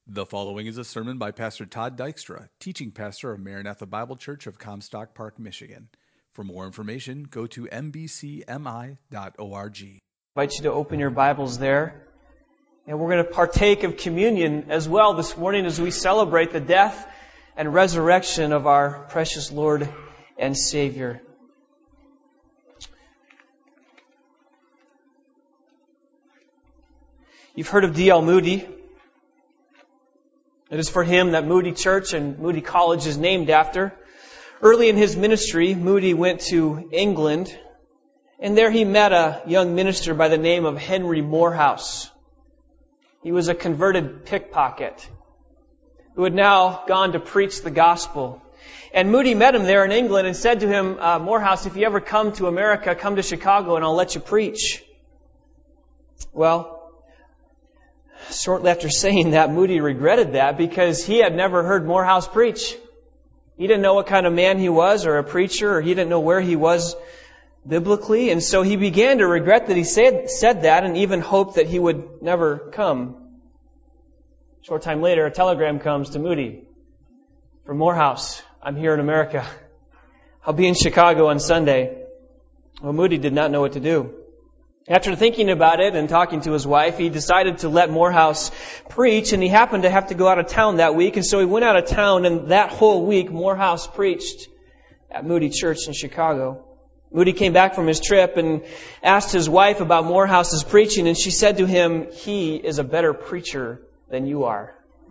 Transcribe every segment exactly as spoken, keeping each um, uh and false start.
The following is a sermon by Pastor Todd Dykstra, teaching pastor of Maranatha Bible Church of Comstock Park, Michigan. For more information, go to m b c m i dot org. I invite you to open your Bibles there. And we're going to partake of communion as well this morning as we celebrate the death and resurrection of our precious Lord and Savior. You've heard of D L Moody. It is for him that Moody Church and Moody College is named after. Early in his ministry, Moody went to England, and there he met a young minister by the name of Henry Morehouse. He was a converted pickpocket who had now gone to preach the gospel. And Moody met him there in England and said to him, uh, Morehouse, if you ever come to America, come to Chicago and I'll let you preach. Well, shortly after saying that, Moody regretted that because he had never heard Morehouse preach. He didn't know what kind of man he was or a preacher, or he didn't know where he was biblically. And so he began to regret that he said, said that and even hoped that he would never come. A short time later, a telegram comes to Moody from Morehouse. I'm here in America. I'll be in Chicago on Sunday. Well, Moody did not know what to do. After thinking about it and talking to his wife, he decided to let Morehouse preach, and he happened to have to go out of town that week, and so he went out of town, and that whole week Morehouse preached at Moody Church in Chicago. Moody came back from his trip and asked his wife about Morehouse's preaching, and she said to him, "He is a better preacher than you are."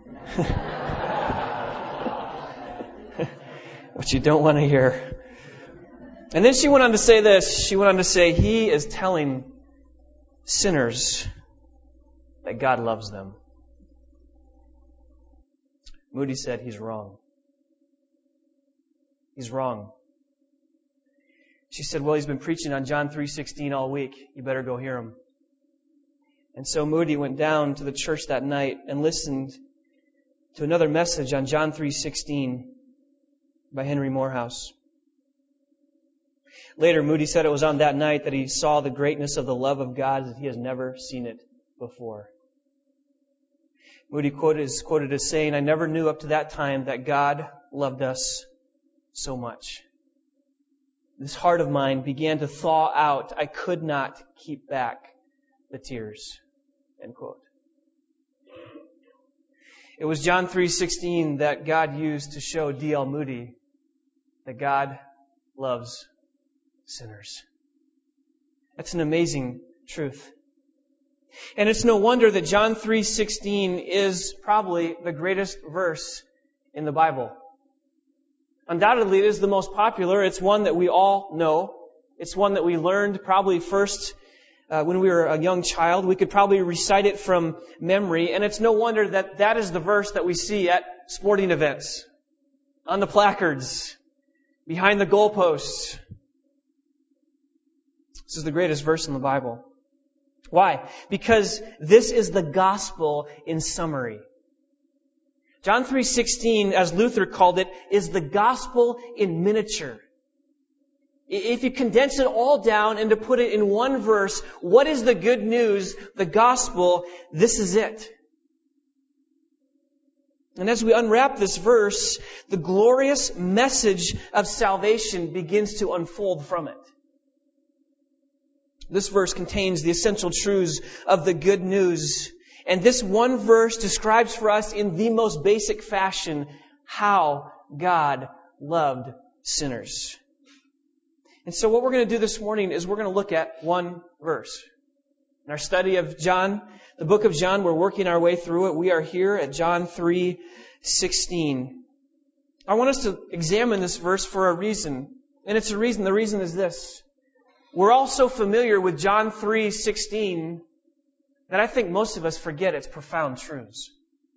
What you don't want to hear. And then she went on to say this. She went on to say, "He is telling sinners that God loves them." Moody said, "He's wrong. He's wrong." She said, "Well, he's been preaching on John three sixteen all week. You better go hear him." And so Moody went down to the church that night and listened to another message on John three sixteen by Henry Morehouse. Later, Moody said it was on that night that he saw the greatness of the love of God as he has never seen it before. Moody quoted, is quoted as saying, "I never knew up to that time that God loved us so much. This heart of mine began to thaw out. I could not keep back the tears." End quote. It was John three sixteen that God used to show D L Moody that God loves sinners. That's an amazing truth. And it's no wonder that John three sixteen is probably the greatest verse in the Bible. Undoubtedly, it is the most popular. It's one that we all know. It's one that we learned probably first uh, when we were a young child. We could probably recite it from memory. And it's no wonder that that is the verse that we see at sporting events, on the placards, behind the goalposts. This is the greatest verse in the Bible. Why? Because this is the gospel in summary. John three sixteen, as Luther called it, is the gospel in miniature. If you condense it all down and to put it in one verse, what is the good news, the gospel? This is it. And as we unwrap this verse, the glorious message of salvation begins to unfold from it. This verse contains the essential truths of the good news. And this one verse describes for us in the most basic fashion how God loved sinners. And so what we're going to do this morning is we're going to look at one verse. In our study of John, the book of John, we're working our way through it. We are here at John three sixteen. I want us to examine this verse for a reason. And it's a reason. The reason is this. We're all so familiar with John three sixteen that I think most of us forget its profound truths.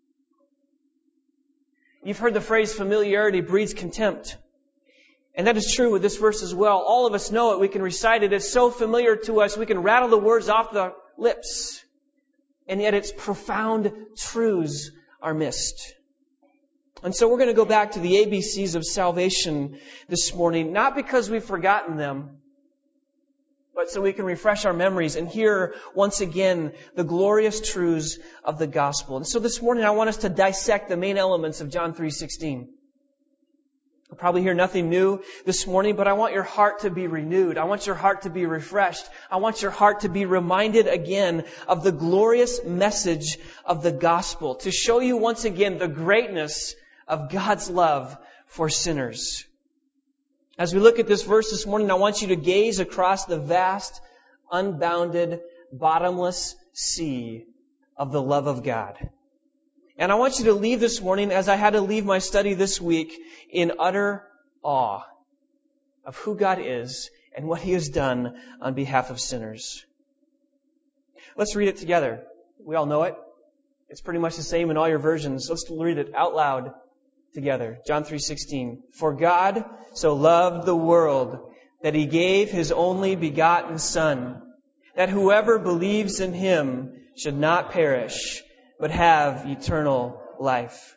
You've heard the phrase, familiarity breeds contempt. And that is true with this verse as well. All of us know it. We can recite it. It's so familiar to us. We can rattle the words off the lips. And yet its profound truths are missed. And so we're going to go back to the A B Cs of salvation this morning, not because we've forgotten them, but so we can refresh our memories and hear once again the glorious truths of the gospel. And so this morning I want us to dissect the main elements of John three sixteen. You'll probably hear nothing new this morning, but I want your heart to be renewed. I want your heart to be refreshed. I want your heart to be reminded again of the glorious message of the gospel, to show you once again the greatness of God's love for sinners. As we look at this verse this morning, I want you to gaze across the vast, unbounded, bottomless sea of the love of God. And I want you to leave this morning, as I had to leave my study this week, in utter awe of who God is and what He has done on behalf of sinners. Let's read it together. We all know it. It's pretty much the same in all your versions. Let's read it out loud together. John three sixteen. For God so loved the world that He gave His only begotten Son, that whoever believes in Him should not perish, but have eternal life.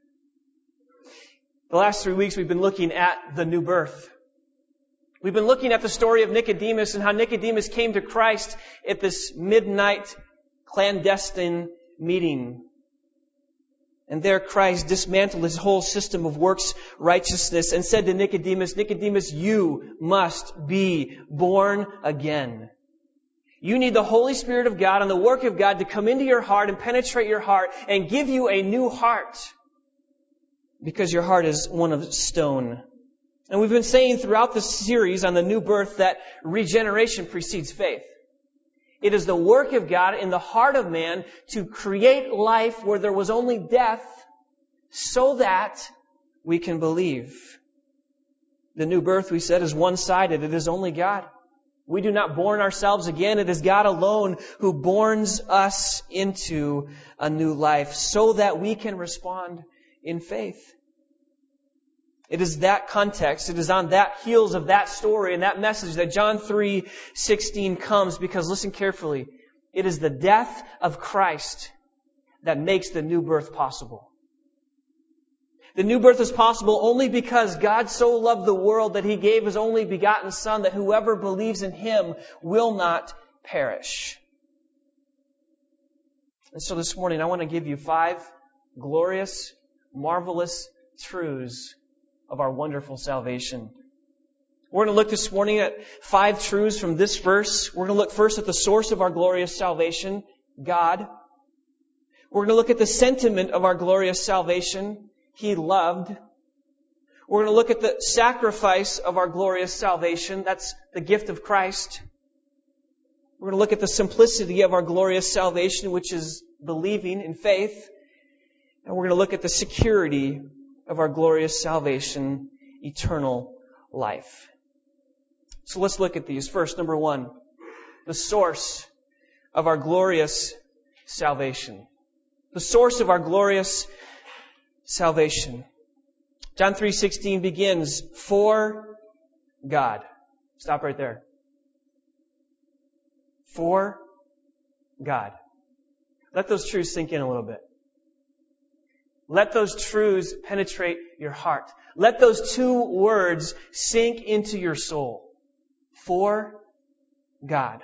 The last three weeks we've been looking at the new birth. We've been looking at the story of Nicodemus and how Nicodemus came to Christ at this midnight clandestine meeting. And there Christ dismantled his whole system of works righteousness and said to Nicodemus, Nicodemus, you must be born again. You need the Holy Spirit of God and the work of God to come into your heart and penetrate your heart and give you a new heart, because your heart is one of stone. And we've been saying throughout this series on the new birth that regeneration precedes faith. It is the work of God in the heart of man to create life where there was only death so that we can believe. The new birth, we said, is one-sided. It is only God. We do not born ourselves again. It is God alone who borns us into a new life so that we can respond in faith. It is that context, it is on that heels of that story and that message that John three sixteen comes, because listen carefully, it is the death of Christ that makes the new birth possible. The new birth is possible only because God so loved the world that He gave His only begotten Son, that whoever believes in Him will not perish. And so this morning I want to give you five glorious, marvelous truths of our wonderful salvation. We're going to look this morning at five truths from this verse. We're going to look first at the source of our glorious salvation, God. We're going to look at the sentiment of our glorious salvation, He loved. We're going to look at the sacrifice of our glorious salvation, that's the gift of Christ. We're going to look at the simplicity of our glorious salvation, which is believing in faith. And we're going to look at the security of our glorious salvation, eternal life. So let's look at these. First, number one, the source of our glorious salvation. The source of our glorious salvation. John three sixteen begins, for God. Stop right there. For God. Let those truths sink in a little bit. Let those truths penetrate your heart. Let those two words sink into your soul. For God.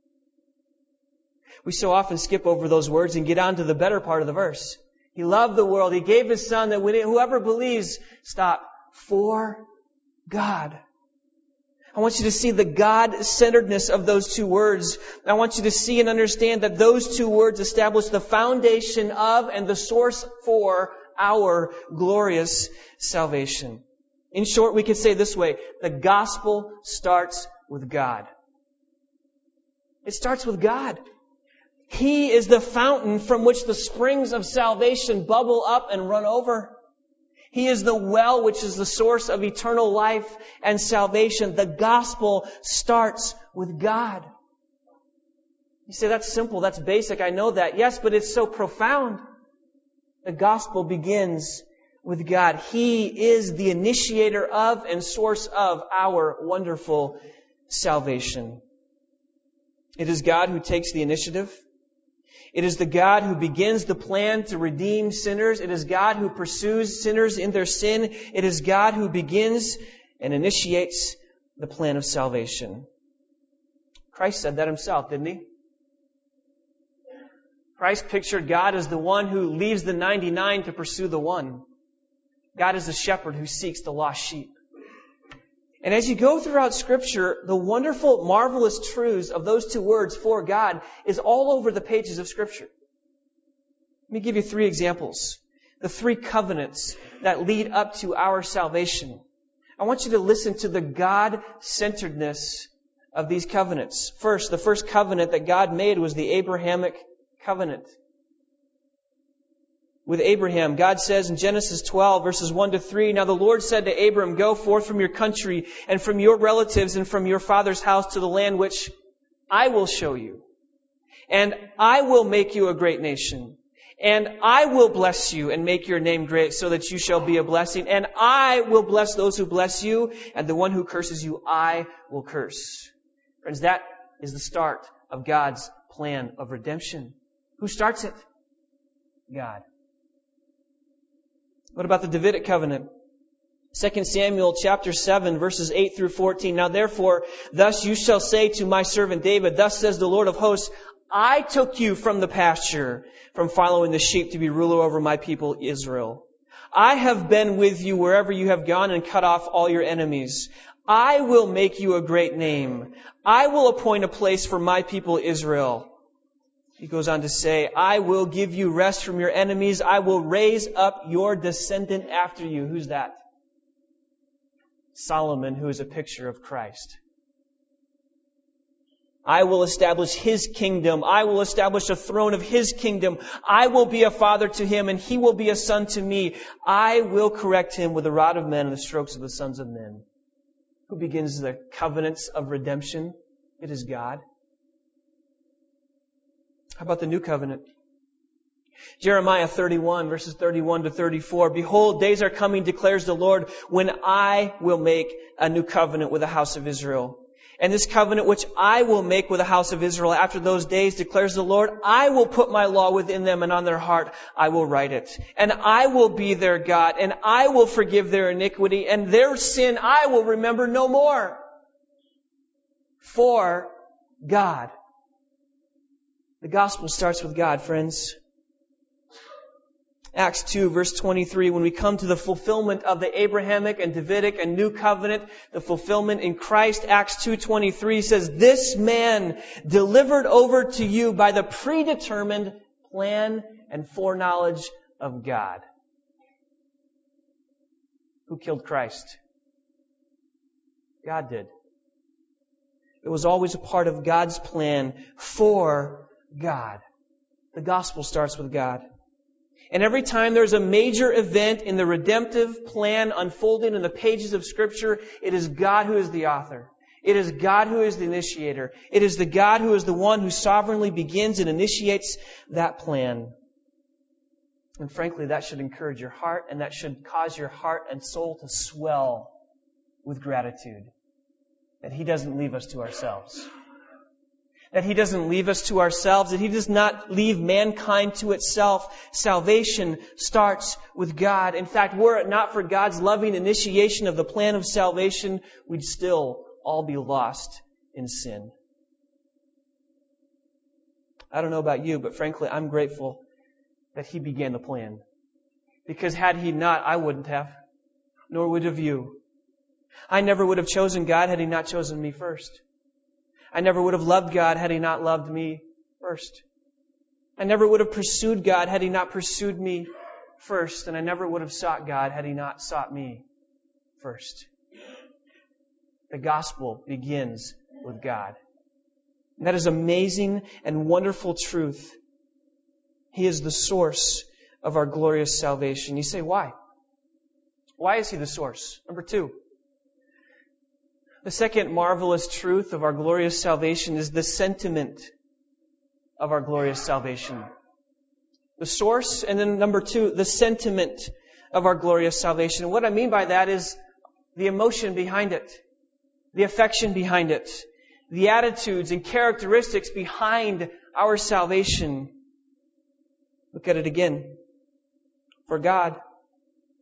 We so often skip over those words and get on to the better part of the verse. He loved the world. He gave His Son that when it, whoever believes, stop. For God. I want you to see the God-centeredness of those two words. I want you to see and understand that those two words establish the foundation of and the source for our glorious salvation. In short, we could say this way, the gospel starts with God. It starts with God. He is the fountain from which the springs of salvation bubble up and run over. He is the well which is the source of eternal life and salvation. The gospel starts with God. You say, that's simple, that's basic, I know that. Yes, but it's so profound. The gospel begins with God. He is the initiator of and source of our wonderful salvation. It is God who takes the initiative. It is the God who begins the plan to redeem sinners. It is God who pursues sinners in their sin. It is God who begins and initiates the plan of salvation. Christ said that himself, didn't he? Christ pictured God as the one who leaves the ninety-nine to pursue the one. God is the shepherd who seeks the lost sheep. And as you go throughout Scripture, the wonderful, marvelous truths of those two words, for God, is all over the pages of Scripture. Let me give you three examples. The three covenants that lead up to our salvation. I want you to listen to the God-centeredness of these covenants. First, the first covenant that God made was the Abrahamic covenant. With Abraham, God says in Genesis twelve, verses one to three, Now the Lord said to Abram, Go forth from your country and from your relatives and from your father's house to the land which I will show you. And I will make you a great nation. And I will bless you and make your name great so that you shall be a blessing. And I will bless those who bless you, and the one who curses you, I will curse. Friends, that is the start of God's plan of redemption. Who starts it? God. What about the Davidic covenant? Second Samuel chapter seven, verses eight through fourteen. Now therefore, thus you shall say to my servant David, Thus says the Lord of hosts, I took you from the pasture, from following the sheep to be ruler over my people Israel. I have been with you wherever you have gone and cut off all your enemies. I will make you a great name. I will appoint a place for my people Israel. He goes on to say, I will give you rest from your enemies. I will raise up your descendant after you. Who's that? Solomon, who is a picture of Christ. I will establish His kingdom. I will establish a throne of His kingdom. I will be a father to him, and he will be a son to me. I will correct him with the rod of men and the strokes of the sons of men. Who begins the covenants of redemption? It is God. How about the new covenant? Jeremiah thirty-one, verses thirty-one to thirty-four. Behold, days are coming, declares the Lord, when I will make a new covenant with the house of Israel. And this covenant which I will make with the house of Israel after those days, declares the Lord, I will put my law within them, and on their heart I will write it. And I will be their God, and I will forgive their iniquity, and their sin I will remember no more. For God. The gospel starts with God, friends. Acts two, verse twenty-three, when we come to the fulfillment of the Abrahamic and Davidic and New Covenant, the fulfillment in Christ, Acts two twenty-three says, This man delivered over to you by the predetermined plan and foreknowledge of God. Who killed Christ? God did. It was always a part of God's plan for God. The gospel starts with God. And every time there's a major event in the redemptive plan unfolding in the pages of Scripture, it is God who is the author. It is God who is the initiator. It is the God who is the one who sovereignly begins and initiates that plan. And frankly, that should encourage your heart, and that should cause your heart and soul to swell with gratitude that He doesn't leave us to ourselves. That He doesn't leave us to ourselves, that He does not leave mankind to itself. Salvation starts with God. In fact, were it not for God's loving initiation of the plan of salvation, we'd still all be lost in sin. I don't know about you, but frankly, I'm grateful that He began the plan. Because had He not, I wouldn't have, nor would have you. I never would have chosen God had He not chosen me first. I never would have loved God had He not loved me first. I never would have pursued God had He not pursued me first. And I never would have sought God had He not sought me first. The gospel begins with God. And that is amazing and wonderful truth. He is the source of our glorious salvation. You say, why? Why is He the source? Number two. The second marvelous truth of our glorious salvation is the sentiment of our glorious salvation. The source, and then number two, the sentiment of our glorious salvation. And what I mean by that is the emotion behind it, the affection behind it, the attitudes and characteristics behind our salvation. Look at it again. For God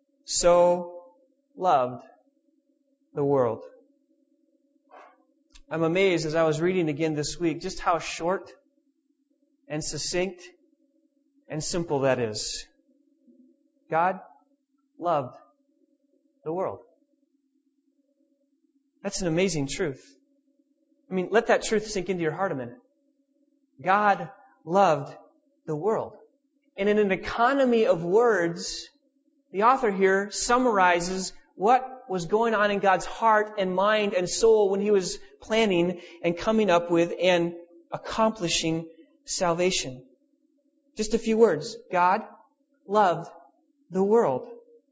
so loved the world. I'm amazed as I was reading again this week just how short and succinct and simple that is. God loved the world. That's an amazing truth. I mean, let that truth sink into your heart a minute. God loved the world. And in an economy of words, the author here summarizes what was going on in God's heart and mind and soul when He was planning and coming up with and accomplishing salvation. Just a few words. God loved the world.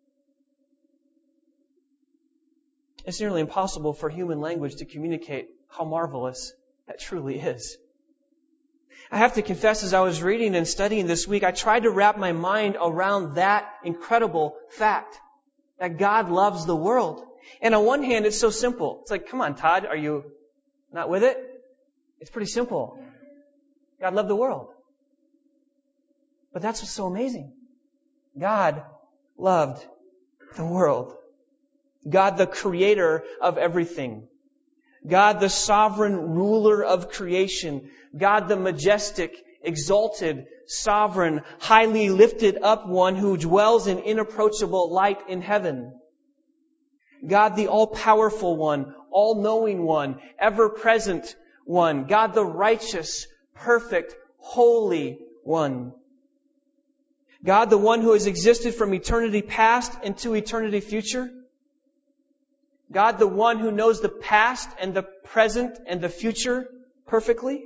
It's nearly impossible for human language to communicate how marvelous that truly is. I have to confess, as I was reading and studying this week, I tried to wrap my mind around that incredible fact, that God loves the world. And on one hand, it's so simple. It's like, come on, Todd, are you not with it? It's pretty simple. God loved the world. But that's what's so amazing. God loved the world. God, the creator of everything. God, the sovereign ruler of creation. God, the majestic, exalted, sovereign, highly lifted up one who dwells in inapproachable light in heaven. God, the all-powerful one, all-knowing one, ever-present one. God, the righteous, perfect, holy one. God, the one who has existed from eternity past into eternity future. God, the one who knows the past and the present and the future perfectly.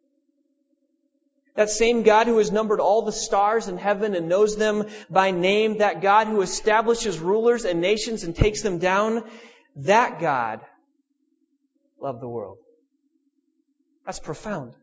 That same God who has numbered all the stars in heaven and knows them by name. That God who establishes rulers and nations and takes them down. That God loved the world. That's profound.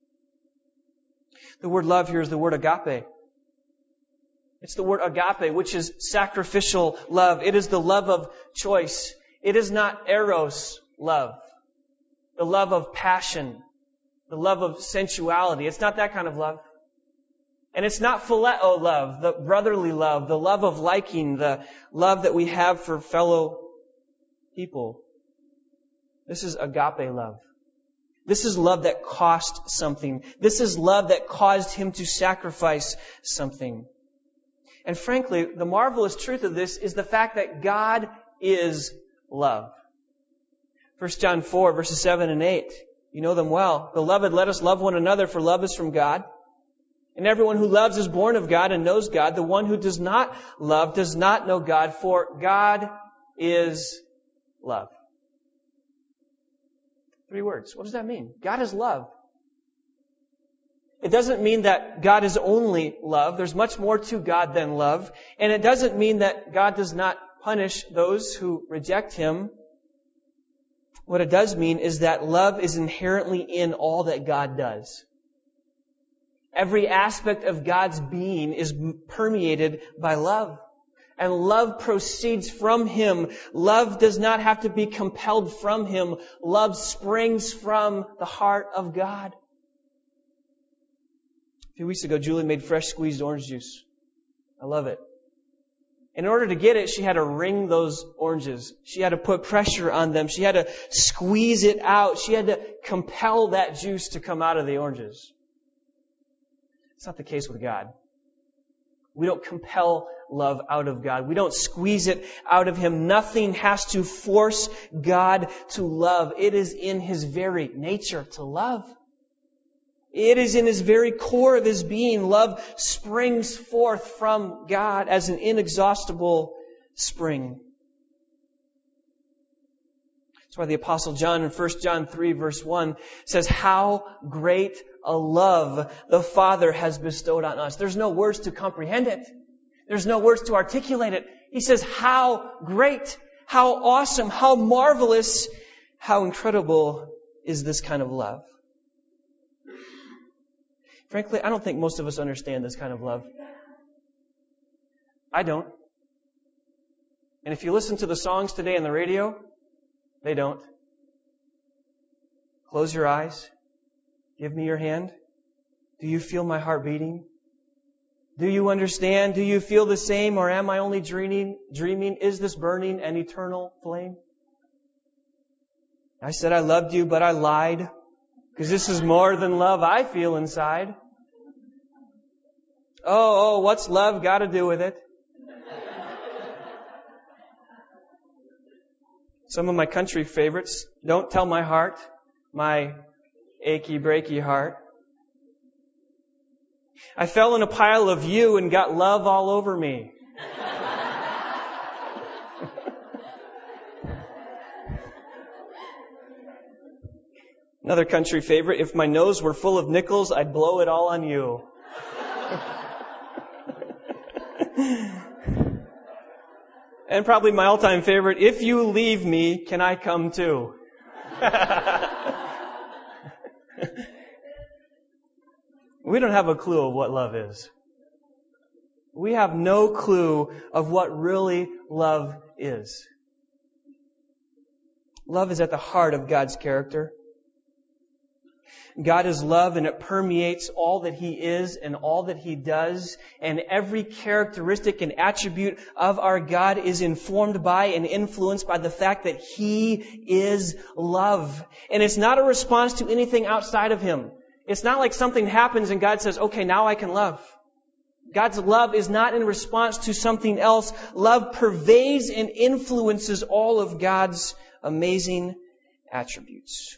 The word love here is the word agape. It's the word agape, which is sacrificial love. It is the love of choice. It is not eros love, the love of passion, the love of sensuality. It's not that kind of love. And it's not phileo love, the brotherly love, the love of liking, the love that we have for fellow people. This is agape love. This is love that cost something. This is love that caused Him to sacrifice something. And frankly, the marvelous truth of this is the fact that God is love. First John four, verses seven and eight. You know them well. Beloved, let us love one another, for love is from God. And everyone who loves is born of God and knows God. The one who does not love does not know God, for God is love. Three words. What does that mean? God is love. It doesn't mean that God is only love. There's much more to God than love. And it doesn't mean that God does not punish those who reject Him. What it does mean is that love is inherently in all that God does. Every aspect of God's being is permeated by love. And love proceeds from Him. Love does not have to be compelled from Him. Love springs from the heart of God. A few weeks ago, Julie made fresh squeezed orange juice. I love it. In order to get it, she had to wring those oranges. She had to put pressure on them. She had to squeeze it out. She had to compel that juice to come out of the oranges. It's not the case with God. We don't compel love out of God. We don't squeeze it out of Him. Nothing has to force God to love. It is in His very nature to love. It is in His very core of His being. Love springs forth from God as an inexhaustible spring. That's why the Apostle John in First John three verse one says, how great a love the Father has bestowed on us. There's no words to comprehend it. There's no words to articulate it. He says, how great, how awesome, how marvelous, how incredible is this kind of love. Frankly, I don't think most of us understand this kind of love. I don't. And if you listen to the songs today on the radio, they don't. Close your eyes. Give me your hand. Do you feel my heart beating? Do you understand? Do you feel the same? Or am I only dreaming? Dreaming? Is this burning an eternal flame? I said I loved you, but I lied. Because this is more than love I feel inside. Oh, oh, what's love got to do with it? Some of my country favorites. Don't tell my heart, my achy, breaky heart. I fell in a pile of you and got love all over me. Another country favorite, if my nose were full of nickels, I'd blow it all on you. And probably my all-time favorite, if you leave me, can I come too? We don't have a clue of what love is. We have no clue of what really love is. Love is at the heart of God's character. God is love, and it permeates all that He is and all that He does. And every characteristic and attribute of our God is informed by and influenced by the fact that He is love. And it's not a response to anything outside of Him. It's not like something happens and God says, okay, now I can love. God's love is not in response to something else. Love pervades and influences all of God's amazing attributes.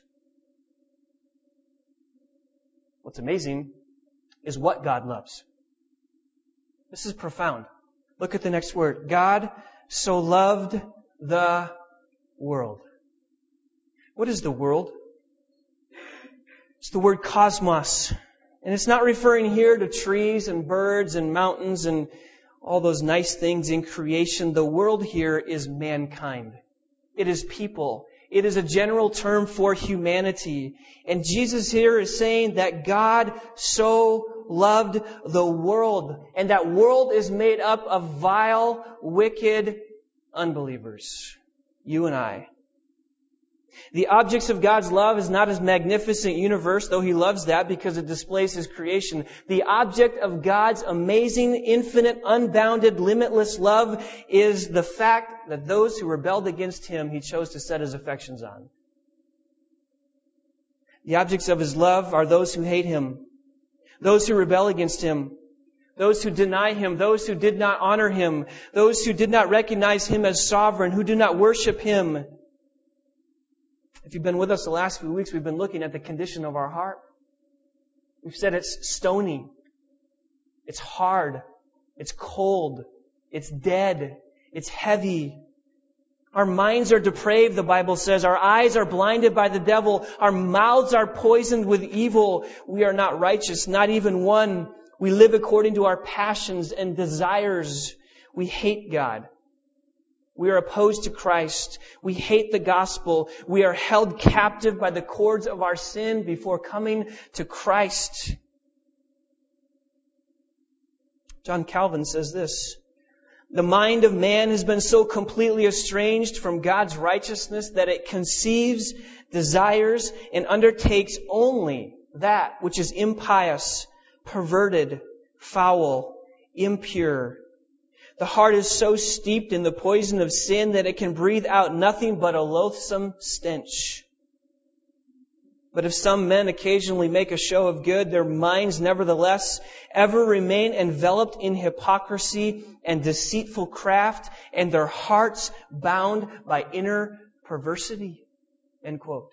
What's amazing is what God loves. This is profound. Look at the next word. God so loved the world. What is the world? It's the word cosmos. And it's not referring here to trees and birds and mountains and all those nice things in creation. The world here is mankind. It is people. It is a general term for humanity. And Jesus here is saying that God so loved the world. And that world is made up of vile, wicked unbelievers. You and I. The objects of God's love is not His magnificent universe, though He loves that because it displays His creation. The object of God's amazing, infinite, unbounded, limitless love is the fact that those who rebelled against Him, He chose to set His affections on. The objects of His love are those who hate Him, those who rebel against Him, those who deny Him, those who did not honor Him, those who did not recognize Him as sovereign, who do not worship Him. If you've been with us the last few weeks, we've been looking at the condition of our heart. We've said it's stony. It's hard. It's cold. It's dead. It's heavy. Our minds are depraved, the Bible says. Our eyes are blinded by the devil. Our mouths are poisoned with evil. We are not righteous, not even one. We live according to our passions and desires. We hate God. We are opposed to Christ. We hate the gospel. We are held captive by the cords of our sin before coming to Christ. John Calvin says this, the mind of man has been so completely estranged from God's righteousness that it conceives, desires, and undertakes only that which is impious, perverted, foul, impure. The heart is so steeped in the poison of sin that it can breathe out nothing but a loathsome stench. But if some men occasionally make a show of good, their minds nevertheless ever remain enveloped in hypocrisy and deceitful craft, and their hearts bound by inner perversity. End quote.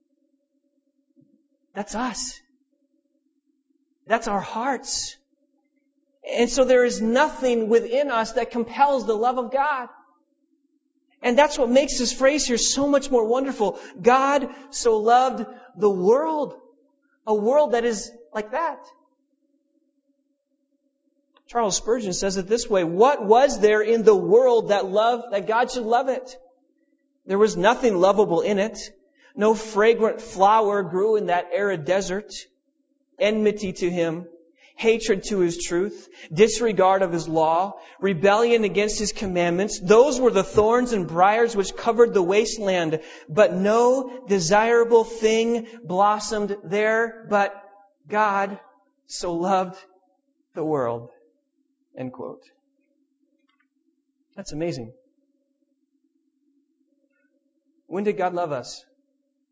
That's us. That's our hearts. And so there is nothing within us that compels the love of God. And that's what makes this phrase here so much more wonderful. God so loved the world. A world that is like that. Charles Spurgeon says it this way. What was there in the world that love, that God should love it? There was nothing lovable in it. No fragrant flower grew in that arid desert. Enmity to Him. Hatred to His truth, disregard of His law, rebellion against His commandments. Those were the thorns and briars which covered the wasteland. But no desirable thing blossomed there, but God so loved the world. End quote. That's amazing. When did God love us?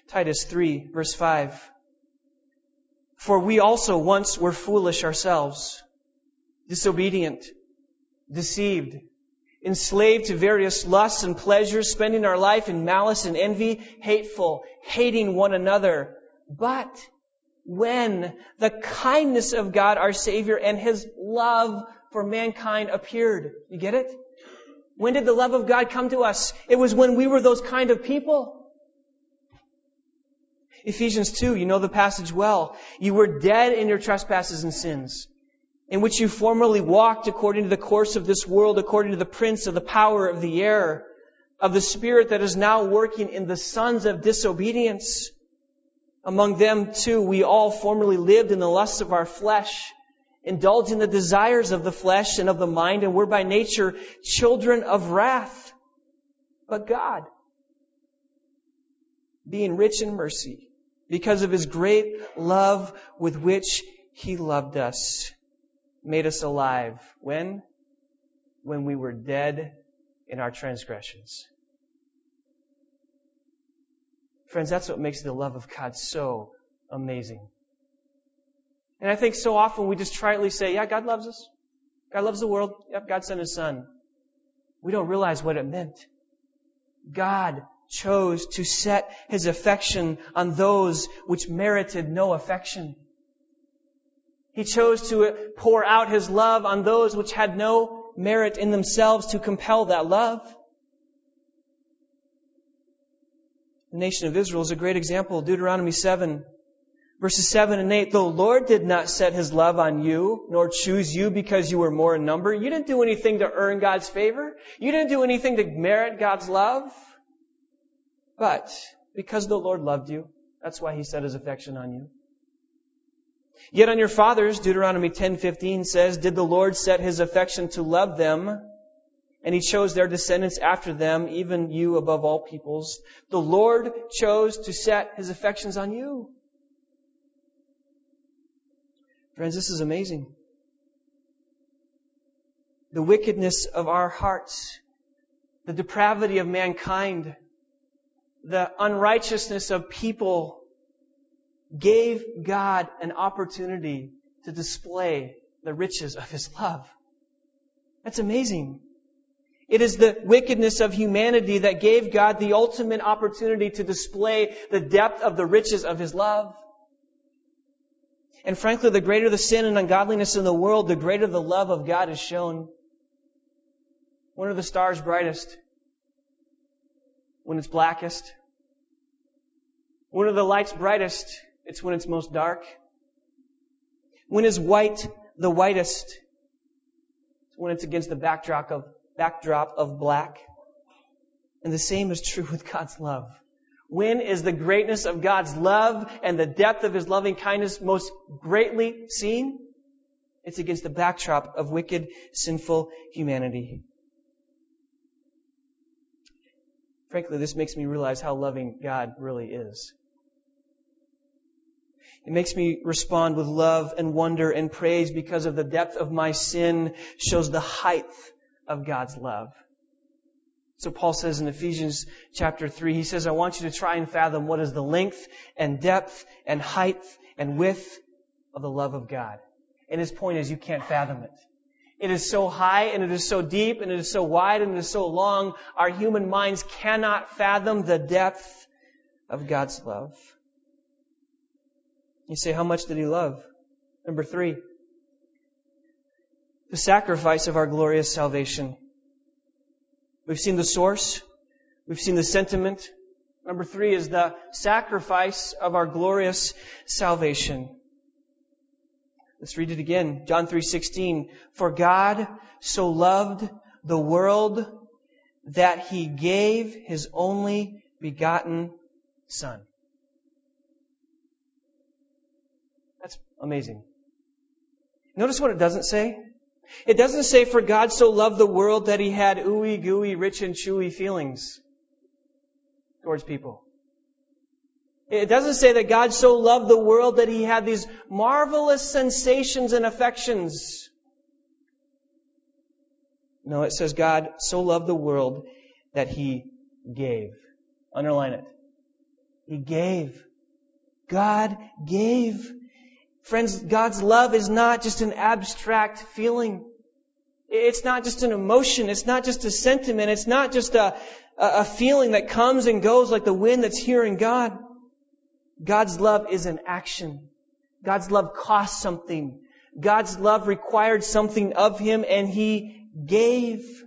Titus three, verse five. For we also once were foolish ourselves, disobedient, deceived, enslaved to various lusts and pleasures, spending our life in malice and envy, hateful, hating one another. But when the kindness of God our Savior and His love for mankind appeared. You get it? When did the love of God come to us? It was when we were those kind of people. Ephesians two, you know the passage well. You were dead in your trespasses and sins, in which you formerly walked according to the course of this world, according to the prince of the power of the air, of the spirit that is now working in the sons of disobedience. Among them too, we all formerly lived in the lusts of our flesh, indulging the desires of the flesh and of the mind, and were by nature children of wrath. But God, being rich in mercy, because of His great love with which He loved us, made us alive. When? When we were dead in our transgressions. Friends, that's what makes the love of God so amazing. And I think so often we just tritely say, yeah, God loves us. God loves the world. Yep, God sent His Son. We don't realize what it meant. God chose to set His affection on those which merited no affection. He chose to pour out His love on those which had no merit in themselves to compel that love. The nation of Israel is a great example. Deuteronomy seven, verses seven and eight. The Lord did not set His love on you, nor choose you because you were more in number. You didn't do anything to earn God's favor. You didn't do anything to merit God's love. But because the Lord loved you, that's why He set His affection on you. Yet on your fathers, Deuteronomy ten fifteen says, did the Lord set His affection to love them, and He chose their descendants after them, even you above all peoples. The Lord chose to set His affections on you. Friends, this is amazing. The wickedness of our hearts, the depravity of mankind, the unrighteousness of people gave God an opportunity to display the riches of His love. That's amazing. It is the wickedness of humanity that gave God the ultimate opportunity to display the depth of the riches of His love. And frankly, the greater the sin and ungodliness in the world, the greater the love of God is shown. When are the stars brightest? When it's blackest. When are the lights brightest? It's when it's most dark. When is white the whitest? It's when it's against the backdrop of, backdrop of black. And the same is true with God's love. When is the greatness of God's love and the depth of His loving kindness most greatly seen? It's against the backdrop of wicked, sinful humanity. Frankly, this makes me realize how loving God really is. It makes me respond with love and wonder and praise because of the depth of my sin shows the height of God's love. So Paul says in Ephesians chapter three, he says, I want you to try and fathom what is the length and depth and height and width of the love of God. And his point is you can't fathom it. It is so high and it is so deep and it is so wide and it is so long, our human minds cannot fathom the depth of God's love. You say, how much did He love? Number three, the sacrifice of our glorious salvation. We've seen the source. We've seen the sentiment. Number three is the sacrifice of our glorious salvation. Let's read it again. John three sixteen. For God so loved the world that He gave His only begotten Son. That's amazing. Notice what it doesn't say. It doesn't say, for God so loved the world that He had ooey gooey, rich and chewy feelings towards people. It doesn't say that God so loved the world that He had these marvelous sensations and affections. No, it says God so loved the world that He gave. Underline it. He gave. God gave. Friends, God's love is not just an abstract feeling. It's not just an emotion. It's not just a sentiment. It's not just a, a feeling that comes and goes like the wind that's here in God. God's love is an action. God's love cost something. God's love required something of Him, and He gave.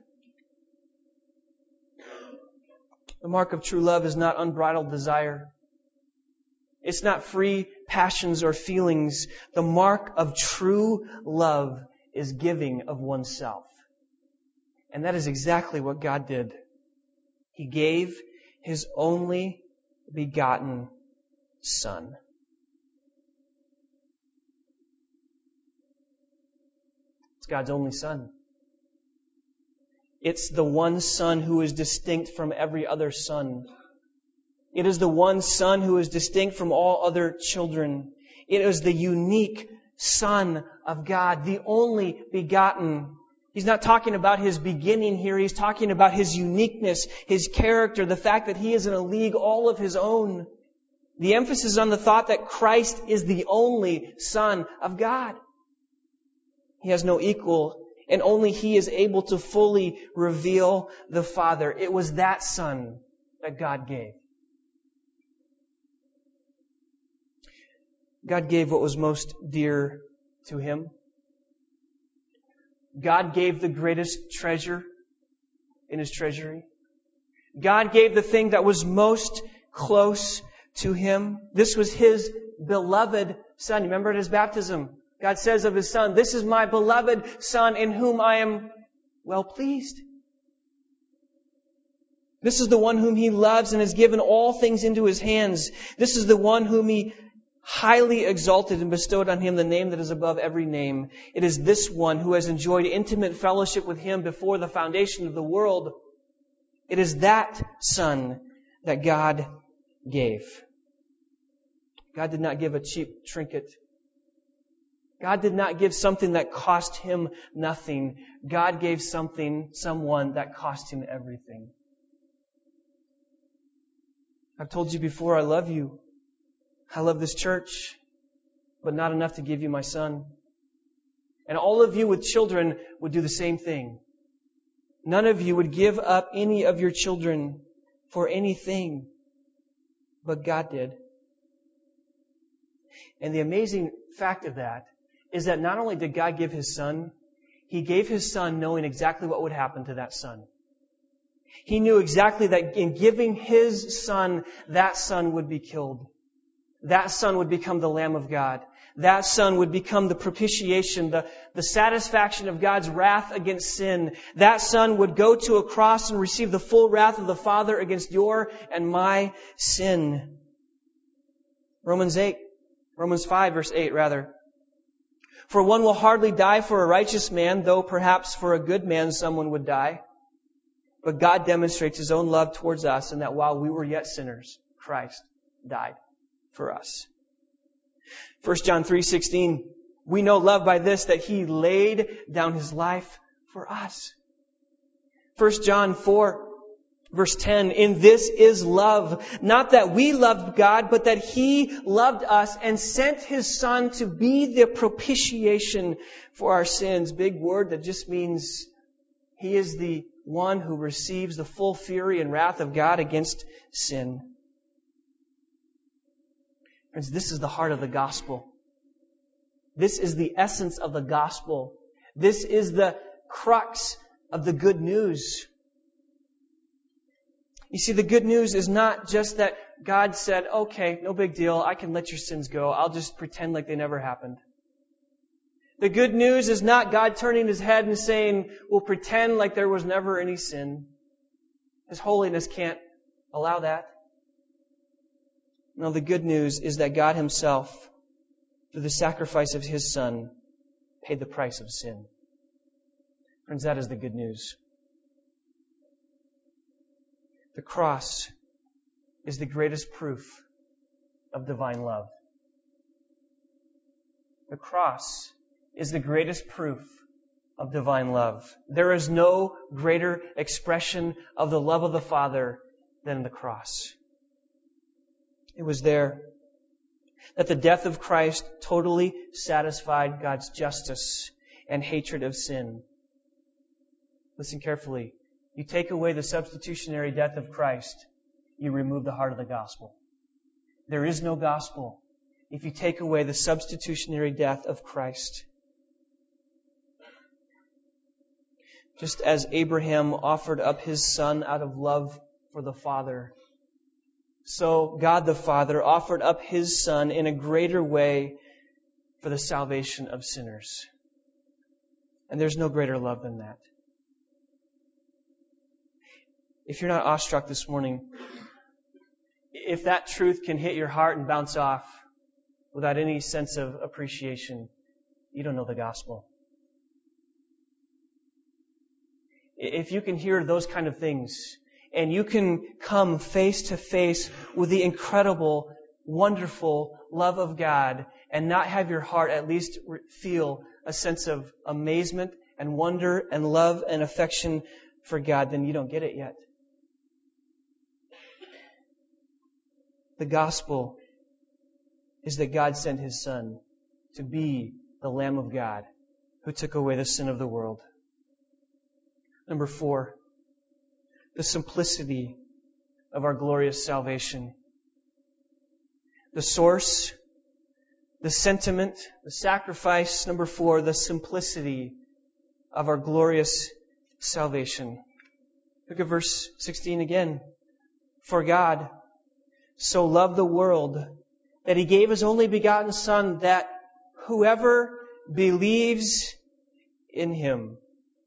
The mark of true love is not unbridled desire. It's not free passions or feelings. The mark of true love is giving of oneself. And that is exactly what God did. He gave His only begotten Son. It's God's only Son. It's the one Son who is distinct from every other son. It is the one Son who is distinct from all other children. It is the unique Son of God, the only begotten. He's not talking about His beginning here. He's talking about His uniqueness, His character, the fact that He is in a league all of His own. The emphasis on the thought that Christ is the only Son of God. He has no equal, and only He is able to fully reveal the Father. It was that Son that God gave. God gave what was most dear to Him. God gave the greatest treasure in His treasury. God gave the thing that was most close to Him. This was His beloved Son. You remember at His baptism, God says of His Son, "This is my beloved Son in whom I am well pleased." This is the one whom He loves and has given all things into His hands. This is the one whom He highly exalted and bestowed on Him the name that is above every name. It is this one who has enjoyed intimate fellowship with Him before the foundation of the world. It is that Son that God gave. God did not give a cheap trinket. God did not give something that cost Him nothing. God gave something, someone that cost Him everything. I've told you before, I love you. I love this church, but not enough to give you my Son. And all of you with children would do the same thing. None of you would give up any of your children for anything, but God did. And the amazing fact of that is that not only did God give His Son, He gave His Son knowing exactly what would happen to that Son. He knew exactly that in giving His Son, that Son would be killed. That Son would become the Lamb of God. That Son would become the propitiation, the, the satisfaction of God's wrath against sin. That Son would go to a cross and receive the full wrath of the Father against your and my sin. Romans eight, Romans five verse eight rather. For one will hardly die for a righteous man, though perhaps for a good man someone would die. But God demonstrates His own love towards us in that while we were yet sinners, Christ died for us. First John three sixteen, we know love by this, that He laid down His life for us. First John four verse ten, in this is love, not that we loved God, but that He loved us and sent His Son to be the propitiation for our sins. Big word that just means He is the one who receives the full fury and wrath of God against sin. Friends, this is the heart of the gospel. This is the essence of the gospel. This is the crux of the good news. You see, the good news is not just that God said, okay, no big deal, I can let your sins go. I'll just pretend like they never happened. The good news is not God turning His head and saying, we'll pretend like there was never any sin. His holiness can't allow that. No, the good news is that God Himself, through the sacrifice of His Son, paid the price of sin. Friends, that is the good news. The cross is the greatest proof of divine love. The cross is the greatest proof of divine love. There is no greater expression of the love of the Father than the cross. It was there that the death of Christ totally satisfied God's justice and hatred of sin. Listen carefully. You take away the substitutionary death of Christ, you remove the heart of the gospel. There is no gospel if you take away the substitutionary death of Christ. Just as Abraham offered up his son out of love for the Father, so God the Father offered up His Son in a greater way for the salvation of sinners. And there's no greater love than that. If you're not awestruck this morning, if that truth can hit your heart and bounce off without any sense of appreciation, you don't know the gospel. If you can hear those kind of things, and you can come face to face with the incredible, wonderful love of God and not have your heart at least feel a sense of amazement and wonder and love and affection for God, then you don't get it yet. The gospel is that God sent His Son to be the Lamb of God who took away the sin of the world. Number four, the simplicity of our glorious salvation. The source, the sentiment, the sacrifice. Number four, the simplicity of our glorious salvation. Look at verse sixteen again. For God so loved the world that He gave His only begotten Son, that whoever believes in Him.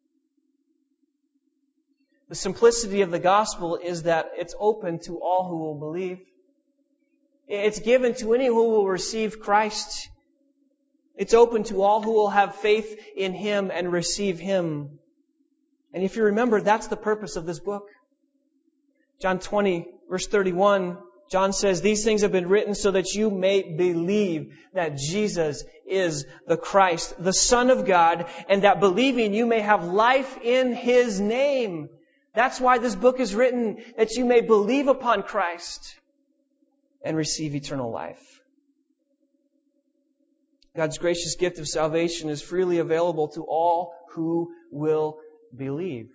The simplicity of the gospel is that it's open to all who will believe. It's given to any who will receive Christ. It's open to all who will have faith in Him and receive Him. And if you remember, that's the purpose of this book. John twenty, verse thirty-one, John says, "These things have been written so that you may believe that Jesus is the Christ, the Son of God, and that believing you may have life in His name." That's why this book is written, that you may believe upon Christ and receive eternal life. God's gracious gift of salvation is freely available to all who will believe.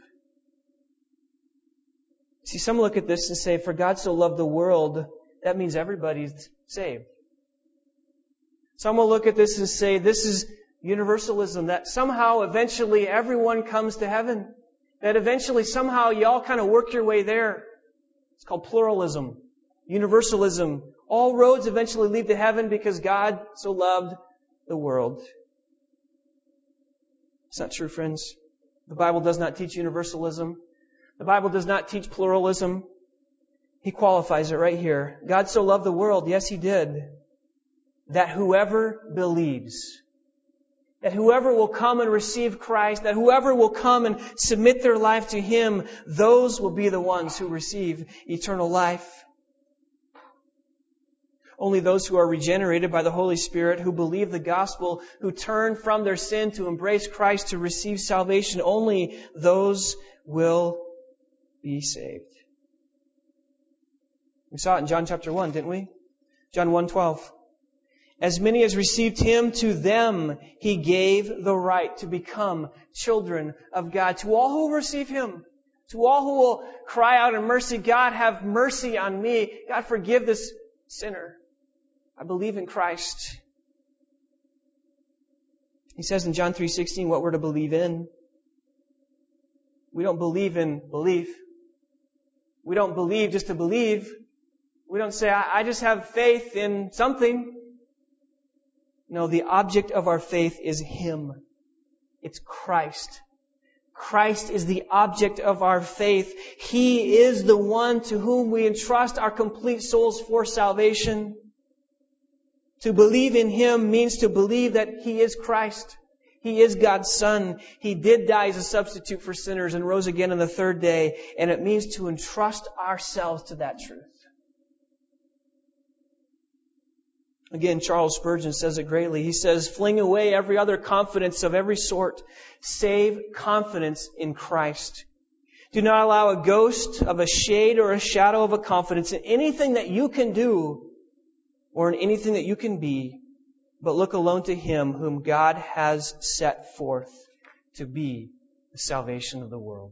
See, some look at this and say, for God so loved the world, that means everybody's saved. Some will look at this and say, this is universalism, that somehow eventually everyone comes to heaven. That eventually somehow you all kind of work your way there. It's called pluralism, universalism. All roads eventually lead to heaven because God so loved the world. It's not true, friends. The Bible does not teach universalism. The Bible does not teach pluralism. He qualifies it right here. God so loved the world, yes, He did, that whoever believes, that whoever will come and receive Christ, that whoever will come and submit their life to Him, those will be the ones who receive eternal life. Only those who are regenerated by the Holy Spirit, who believe the gospel, who turn from their sin to embrace Christ, to receive salvation, only those will be saved. We saw it in John chapter one, didn't we? John one twelve. As many as received Him, to them He gave the right to become children of God. To all who will receive Him, to all who will cry out in mercy, God, have mercy on me. God, forgive this sinner. I believe in Christ. He says in John three sixteen what we're to believe in. We don't believe in belief. We don't believe just to believe. We don't say, I, I just have faith in something. No, the object of our faith is Him. It's Christ. Christ is the object of our faith. He is the one to whom we entrust our complete souls for salvation. To believe in Him means to believe that He is Christ. He is God's Son. He did die as a substitute for sinners and rose again on the third day. And it means to entrust ourselves to that truth. Again, Charles Spurgeon says it greatly. He says, fling away every other confidence of every sort. Save confidence in Christ. Do not allow a ghost of a shade or a shadow of a confidence in anything that you can do or in anything that you can be, but look alone to Him whom God has set forth to be the salvation of the world.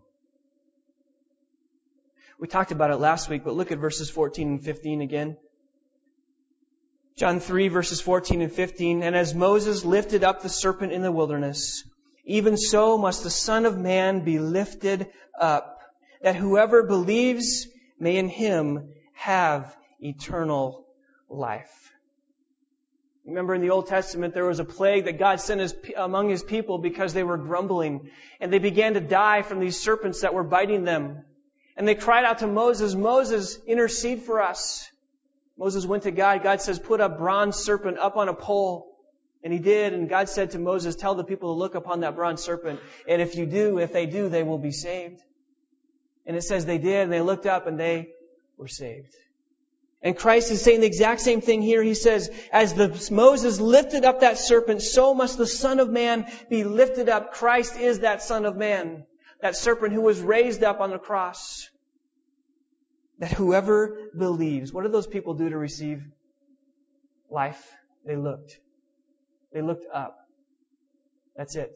We talked about it last week, but look at verses fourteen and fifteen again. John three, verses fourteen and fifteen. And as Moses lifted up the serpent in the wilderness, even so must the Son of Man be lifted up, that whoever believes may in Him have eternal life. Remember in the Old Testament there was a plague that God sent his, among His people because they were grumbling. And they began to die from these serpents that were biting them. And they cried out to Moses, Moses, intercede for us. Moses went to God. God says, put a bronze serpent up on a pole. And he did. And God said to Moses, tell the people to look upon that bronze serpent. And if you do, if they do, they will be saved. And it says they did. And they looked up and they were saved. And Christ is saying the exact same thing here. He says, as the Moses lifted up that serpent, so must the Son of Man be lifted up. Christ is that Son of Man, that serpent who was raised up on the cross. That whoever believes, what did those people do to receive life? They looked. They looked up. That's it.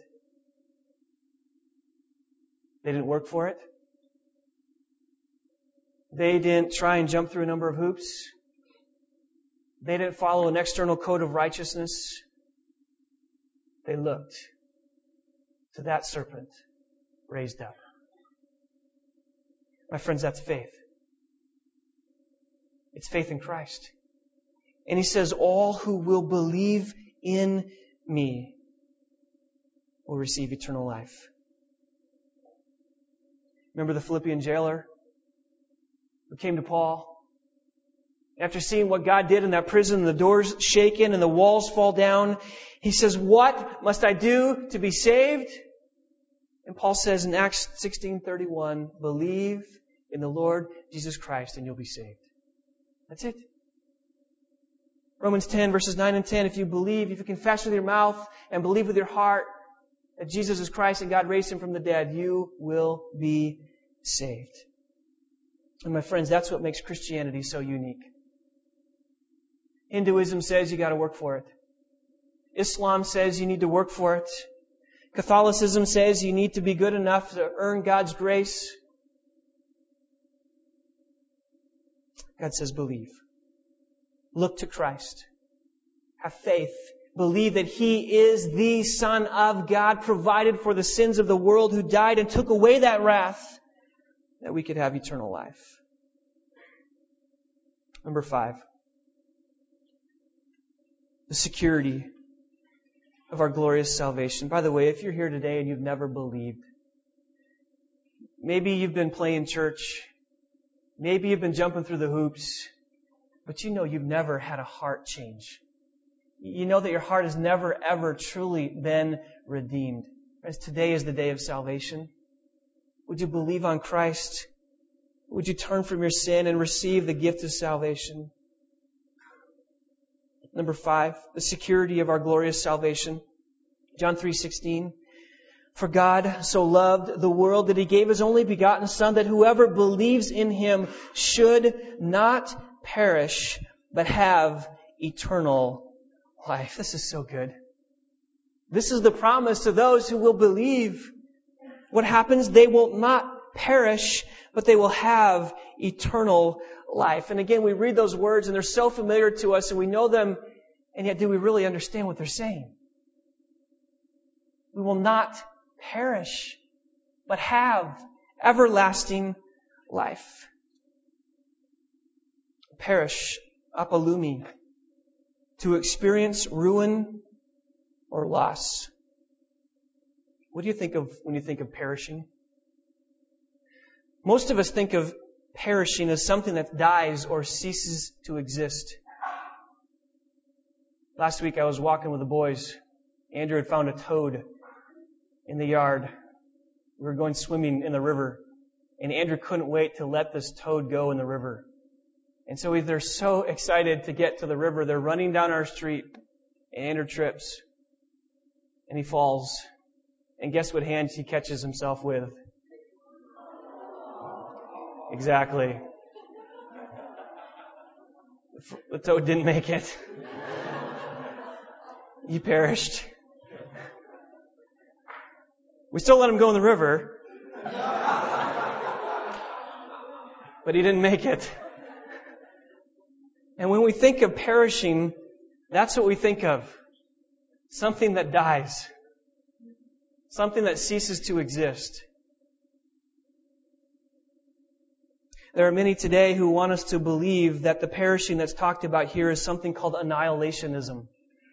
They didn't work for it. They didn't try and jump through a number of hoops. They didn't follow an external code of righteousness. They looked to that serpent raised up. My friends, that's faith. It's faith in Christ. And He says, all who will believe in Me will receive eternal life. Remember the Philippian jailer who came to Paul? After seeing what God did in that prison, the doors shaken and the walls fall down, he says, what must I do to be saved? And Paul says in Acts sixteen thirty-one, believe in the Lord Jesus Christ and you'll be saved. That's it. Romans ten, verses nine and ten, if you believe, if you confess with your mouth and believe with your heart that Jesus is Christ and God raised Him from the dead, you will be saved. And my friends, that's what makes Christianity so unique. Hinduism says you got to work for it. Islam says you need to work for it. Catholicism says you need to be good enough to earn God's grace. God says believe. Look to Christ. Have faith. Believe that He is the Son of God, provided for the sins of the world, who died and took away that wrath, that we could have eternal life. Number five. The security of our glorious salvation. By the way, if you're here today and you've never believed, maybe you've been playing church, maybe you've been jumping through the hoops, but you know you've never had a heart change. You know that your heart has never, ever truly been redeemed. Friends, today is the day of salvation. Would you believe on Christ? Would you turn from your sin and receive the gift of salvation? Number five, the security of our glorious salvation. John three sixteen. For God so loved the world that He gave His only begotten Son, that whoever believes in Him should not perish, but have eternal life. This is so good. This is the promise to those who will believe. What happens? They will not perish, but they will have eternal life. And again, we read those words and they're so familiar to us and we know them, and yet do we really understand what they're saying? We will not perish, but have everlasting life. Perish, apalumi, to experience ruin or loss. What do you think of when you think of perishing? Most of us think of perishing as something that dies or ceases to exist. Last week I was walking with the boys. Andrew had found a toad in the yard. We were going swimming in the river, and Andrew couldn't wait to let this toad go in the river. And so they're so excited to get to the river. They're running down our street, and Andrew trips, and he falls. And guess what hand he catches himself with? Exactly. The toad didn't make it. He perished. We still let him go in the river. But he didn't make it. And when we think of perishing, that's what we think of. Something that dies. Something that ceases to exist. There are many today who want us to believe that the perishing that's talked about here is something called annihilationism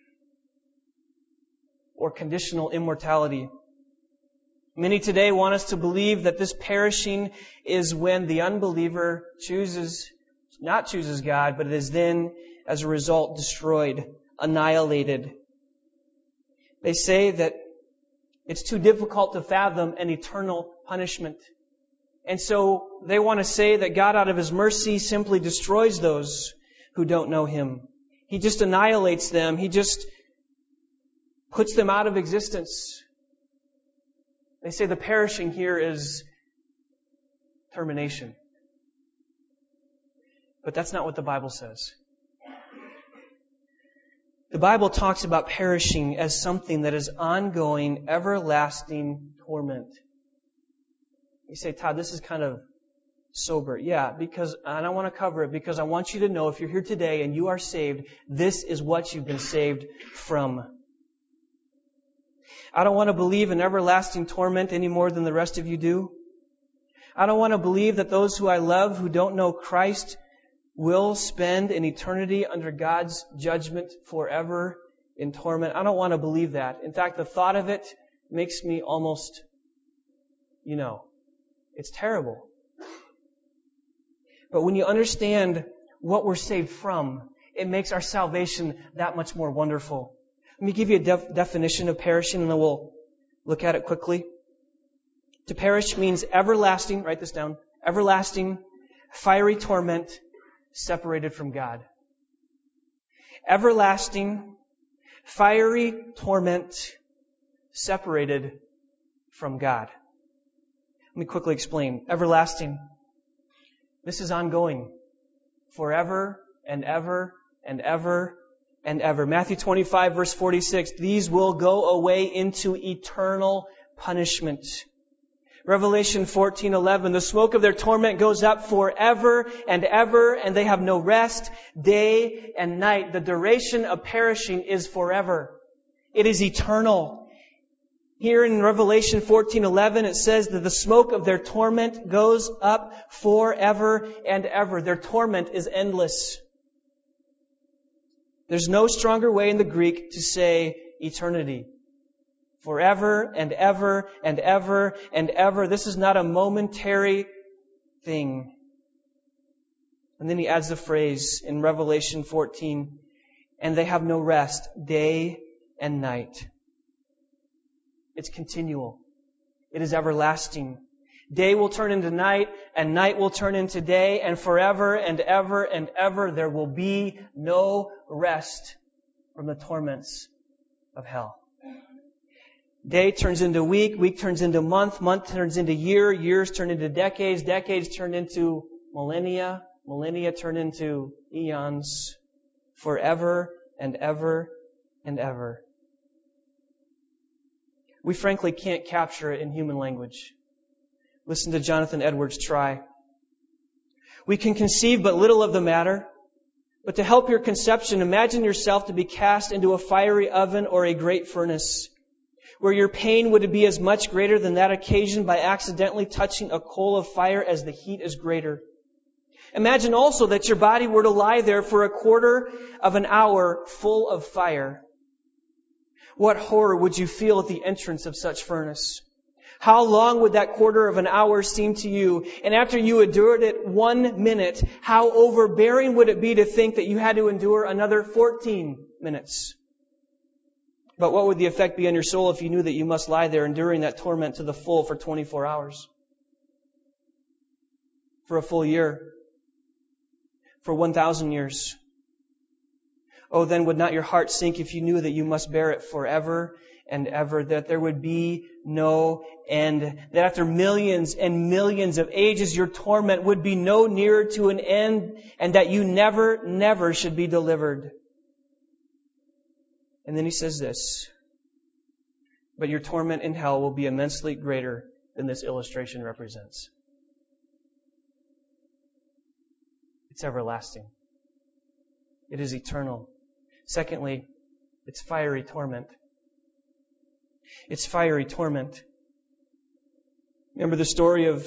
or conditional immortality. Many today want us to believe that this perishing is when the unbeliever chooses, not chooses God, but it is then, as a result, destroyed, annihilated. They say that it's too difficult to fathom an eternal punishment. And so they want to say that God, out of His mercy, simply destroys those who don't know Him. He just annihilates them. He just puts them out of existence. They say the perishing here is termination. But that's not what the Bible says. The Bible talks about perishing as something that is ongoing, everlasting torment. You say, Todd, this is kind of sober. Yeah, because, and I want to cover it because I want you to know if you're here today and you are saved, this is what you've been saved from. I don't want to believe in everlasting torment any more than the rest of you do. I don't want to believe that those who I love who don't know Christ will spend an eternity under God's judgment forever in torment. I don't want to believe that. In fact, the thought of it makes me almost, you know, it's terrible. But when you understand what we're saved from, it makes our salvation that much more wonderful. Let me give you a def- definition of perishing and then we'll look at it quickly. To perish means everlasting, write this down, everlasting, fiery torment separated from God. Everlasting, fiery torment separated from God. Let me quickly explain. Everlasting. This is ongoing. Forever and ever and ever and ever. Matthew twenty-five verse forty-six. These will go away into eternal punishment. Revelation fourteen eleven. The smoke of their torment goes up forever and ever, and they have no rest, day and night. The duration of perishing is forever. It is eternal. Here in Revelation fourteen eleven, it says that the smoke of their torment goes up forever and ever. Their torment is endless. There's no stronger way in the Greek to say eternity. Forever and ever and ever and ever. This is not a momentary thing. And then he adds the phrase in Revelation fourteen, and they have no rest, day and night. It's continual. It is everlasting. Day will turn into night, and night will turn into day, and forever and ever and ever there will be no rest from the torments of hell. Day turns into week, week turns into month, month turns into year, years turn into decades, decades turn into millennia, millennia turn into eons, forever and ever and ever. We frankly can't capture it in human language. Listen to Jonathan Edwards try. We can conceive but little of the matter, but to help your conception, imagine yourself to be cast into a fiery oven or a great furnace, where your pain would be as much greater than that occasioned by accidentally touching a coal of fire as the heat is greater. Imagine also that your body were to lie there for a quarter of an hour full of fire. What horror would you feel at the entrance of such furnace? How long would that quarter of an hour seem to you? And after you endured it one minute, how overbearing would it be to think that you had to endure another fourteen minutes? But what would the effect be on your soul if you knew that you must lie there enduring that torment to the full for twenty-four hours? For a full year? For one thousand years? Oh, then would not your heart sink if you knew that you must bear it forever and ever, that there would be no end. That after millions and millions of ages, your torment would be no nearer to an end, and that you never, never should be delivered. And then he says this, but your torment in hell will be immensely greater than this illustration represents. It's everlasting. It is eternal. Secondly, it's fiery torment. It's fiery torment. Remember the story of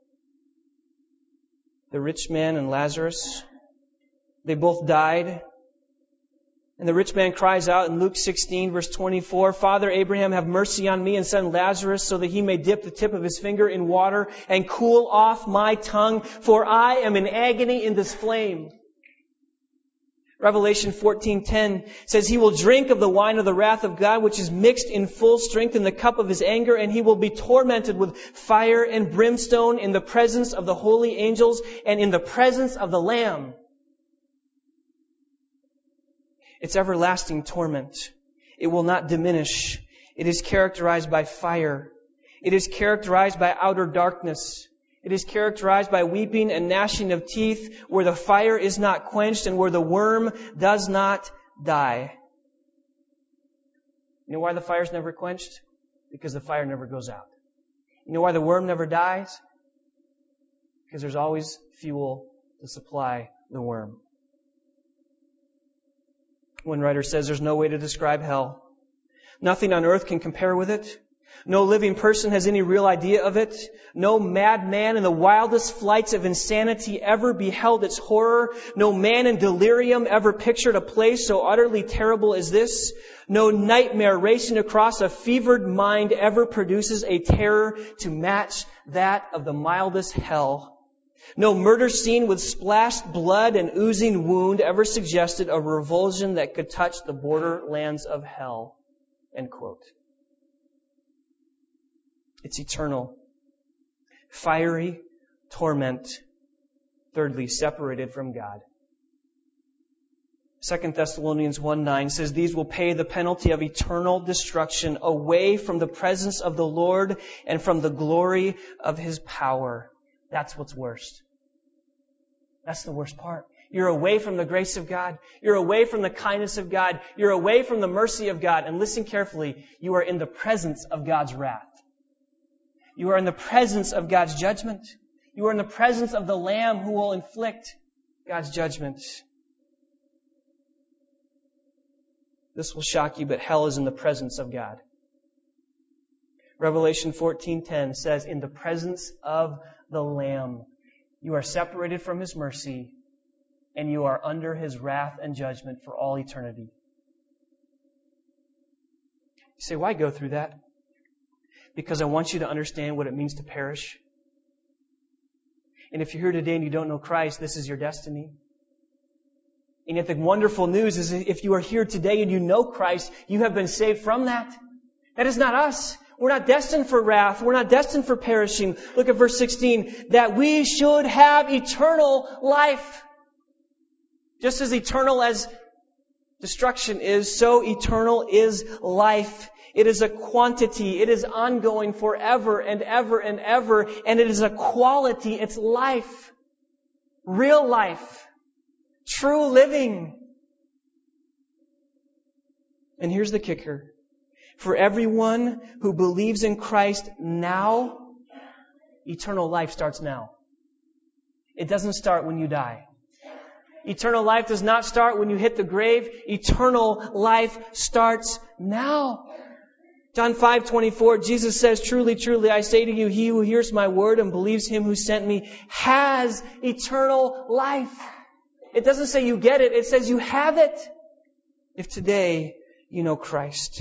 the rich man and Lazarus? They both died. And the rich man cries out in Luke sixteen, verse twenty-four, Father Abraham, have mercy on me and send Lazarus so that he may dip the tip of his finger in water and cool off my tongue, for I am in agony in this flame. Revelation fourteen ten says, He will drink of the wine of the wrath of God, which is mixed in full strength in the cup of His anger, and he will be tormented with fire and brimstone in the presence of the holy angels and in the presence of the Lamb. It's everlasting torment. It will not diminish. It is characterized by fire. It is characterized by outer darkness. It is characterized by weeping and gnashing of teeth, where the fire is not quenched and where the worm does not die. You know why the fire is never quenched? Because the fire never goes out. You know why the worm never dies? Because there's always fuel to supply the worm. One writer says there's no way to describe hell. Nothing on earth can compare with it. No living person has any real idea of it. No madman in the wildest flights of insanity ever beheld its horror. No man in delirium ever pictured a place so utterly terrible as this. No nightmare racing across a fevered mind ever produces a terror to match that of the mildest hell. No murder scene with splashed blood and oozing wound ever suggested a revulsion that could touch the borderlands of hell. End quote. It's eternal. Fiery torment. Thirdly, separated from God. Second Thessalonians one nine says, These will pay the penalty of eternal destruction away from the presence of the Lord and from the glory of His power. That's what's worst. That's the worst part. You're away from the grace of God. You're away from the kindness of God. You're away from the mercy of God. And listen carefully, you are in the presence of God's wrath. You are in the presence of God's judgment. You are in the presence of the Lamb who will inflict God's judgment. This will shock you, but hell is in the presence of God. Revelation fourteen ten says, in the presence of the Lamb, you are separated from His mercy, and you are under His wrath and judgment for all eternity. You say, why go through that? Because I want you to understand what it means to perish. And if you're here today and you don't know Christ, this is your destiny. And yet the wonderful news is if you are here today and you know Christ, you have been saved from that. That is not us. We're not destined for wrath. We're not destined for perishing. Look at verse sixteen. That we should have eternal life. Just as eternal as destruction is, so eternal is life. It is a quantity. It is ongoing forever and ever and ever. And it is a quality. It's life. Real life. True living. And here's the kicker. For everyone who believes in Christ now, eternal life starts now. It doesn't start when you die. Eternal life does not start when you hit the grave. Eternal life starts now. John five twenty-four, Jesus says, Truly, truly, I say to you, he who hears my word and believes Him who sent me has eternal life. It doesn't say you get it. It says you have it. If today you know Christ.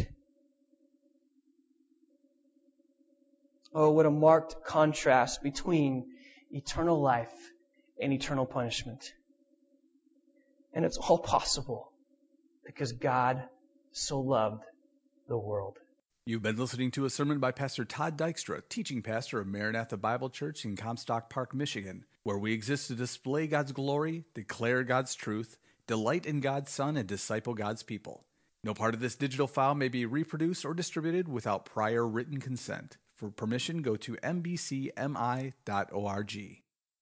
Oh, what a marked contrast between eternal life and eternal punishment. And it's all possible because God so loved the world. You've been listening to a sermon by Pastor Todd Dykstra, teaching pastor of Maranatha Bible Church in Comstock Park, Michigan, where we exist to display God's glory, declare God's truth, delight in God's Son, and disciple God's people. No part of this digital file may be reproduced or distributed without prior written consent. For permission, go to m b c m i dot org.